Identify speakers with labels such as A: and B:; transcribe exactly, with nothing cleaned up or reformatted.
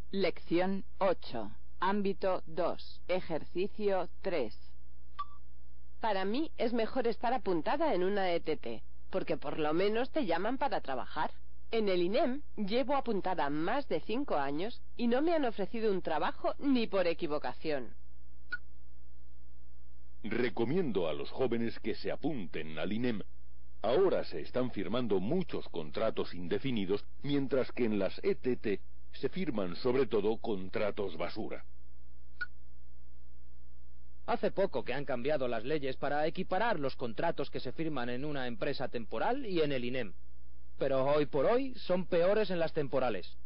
A: Lección ocho. Ámbito dos. Ejercicio tres.
B: Para mí es mejor estar apuntada en una E T T, porque por lo menos te llaman para trabajar. En el I N E M llevo apuntada más de cinco años y no me han ofrecido un trabajo ni por equivocación.
C: Recomiendo a los jóvenes que se apunten al I N E M. Ahora se están firmando muchos contratos indefinidos, mientras que en las E T T se firman sobre todo contratos basura.
D: Hace poco que han cambiado las leyes para equiparar los contratos que se firman en una empresa temporal y en el I N E M. Pero hoy por hoy son peores en las temporales.